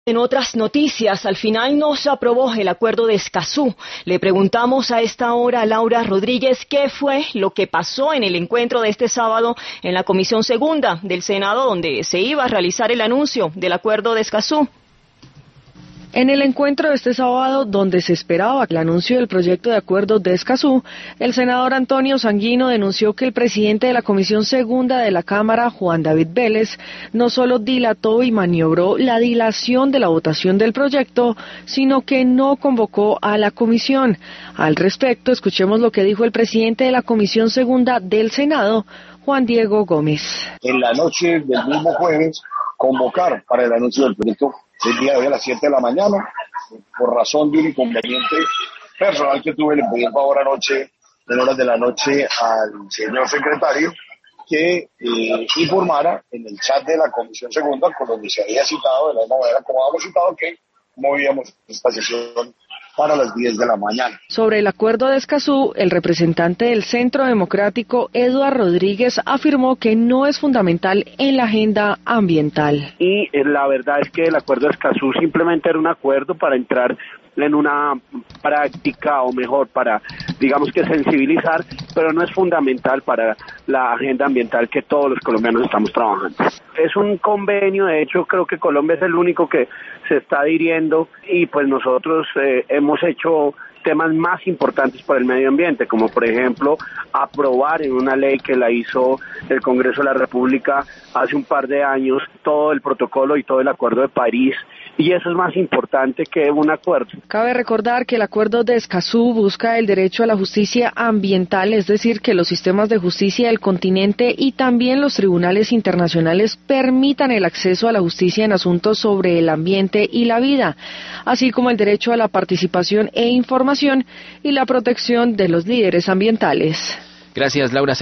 En otras noticias, al final no se aprobó el acuerdo de Escazú. Le preguntamos a esta hora a Laura Rodríguez qué fue lo que pasó en el encuentro de este sábado en la Comisión Segunda del Senado, donde se iba a realizar el anuncio del acuerdo de Escazú. En el encuentro de este sábado, donde se esperaba el anuncio del proyecto de acuerdo de Escazú, el senador Antonio Sanguino denunció que el presidente de la Comisión Segunda de la Cámara, Juan David Vélez, no solo dilató y maniobró la dilación de la votación del proyecto, sino que no convocó a la comisión. Al respecto, escuchemos lo que dijo el presidente de la Comisión Segunda del Senado, Juan Diego Gómez. En la noche del mismo jueves, convocar para el anuncio del proyecto el día de hoy a las 7 de la mañana, por razón de un inconveniente personal que tuve, le pedí el favor anoche, en horas de la noche, al señor secretario que informara en el chat de la Comisión Segunda, con donde se había citado, de la misma manera como habíamos citado, que movíamos esta sesión para las 10 de la mañana. Sobre el acuerdo de Escazú, el representante del Centro Democrático, Eduardo Rodríguez, afirmó que no es fundamental en la agenda ambiental. Y la verdad es que el acuerdo de Escazú simplemente era un acuerdo para entrar en una práctica, o mejor, para, digamos que sensibilizar, pero no es fundamental para la agenda ambiental que todos los colombianos estamos trabajando. Es un convenio, de hecho creo que Colombia es el único que se está adhiriendo, y pues nosotros hemos hecho temas más importantes para el medio ambiente, como por ejemplo aprobar en una ley que la hizo el Congreso de la República hace un par de años todo el protocolo y todo el Acuerdo de París, y eso es más importante que un acuerdo. Cabe recordar que el acuerdo de Escazú busca el derecho a la justicia ambiental, es decir, que los sistemas de justicia del continente y también los tribunales internacionales permitan el acceso a la justicia en asuntos sobre el ambiente y la vida, así como el derecho a la participación e información y la protección de los líderes ambientales. Gracias, Laura.